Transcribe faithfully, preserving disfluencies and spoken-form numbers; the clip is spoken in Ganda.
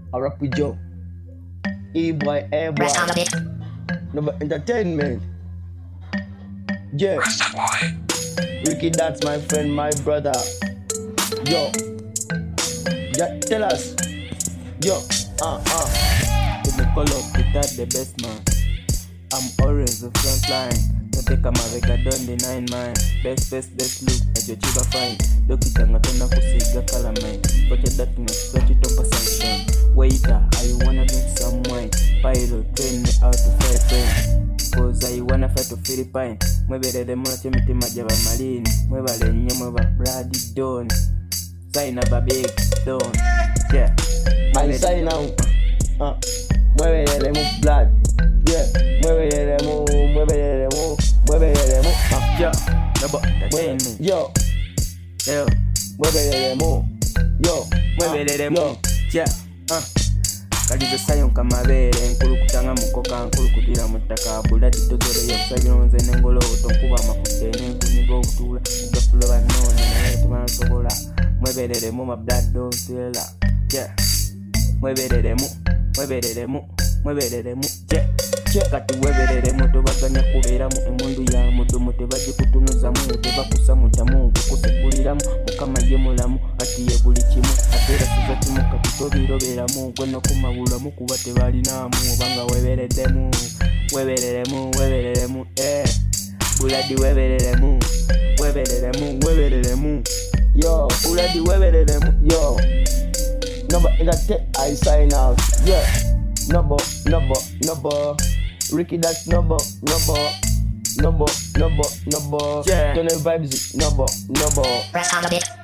I rap with Joe. E-boy, A-boy. Number entertainment. Yeah. Ricky, that's my friend, my brother. Yo. Yeah, tell us. Yo. Uh, uh. To me call up without the best man. I'm always the front line. Nateka mavega don't deny mine. Best, best, best look at your chiba fine. Dokita ngatona kusiga calamine. But your darkness, twenty top sunshine. Waiter, I wanna drink some wine. Pilot, train me out to fly plane. Cause I wanna fly to Philippine. Mwebere de mwana chemiti majaba malini. Mwebale nye mweba bloody dawn. Sign up a big dawn. Yeah. I sign out. Uh, mwebere de mu blood. Yeah. Mwebere de mu, mwebere de mu, mwebere de mu. Uh, yo, no entertainment. Yo. Yo. Mwebere de mu. Yo. Mwebere de mu. Yeah. Uh. Kalizo sayo kamabere nkulu kutanga mukoka nkulu kutira mutaka bulati tozore yakusabira nze nengolo otonkuba amakudde n'enkunyiga okutula gafulo banone naye tebansobola mwebereremu ma blood don't feel yeah mwebereremu mwebereremu mwebereremu yeah yeah kati webereremu tobaganya kubeeramu emundu ya mudumu tebagikutunuzamu tebakusamutamu kukusekuliramu mukama ye mulamu ati ye buli kimu atera siza kimu kati tobiroberamu gwe nokumabulamu kuba tebalinamu obanga webereddemu webereremu webereremu eh buladi webereremu webereremu webereremu yo buladi webereremu yo number in that I sign out yeah number number number Ricky, that's number number number number number yeah Tony Vibes number number Press on a bit.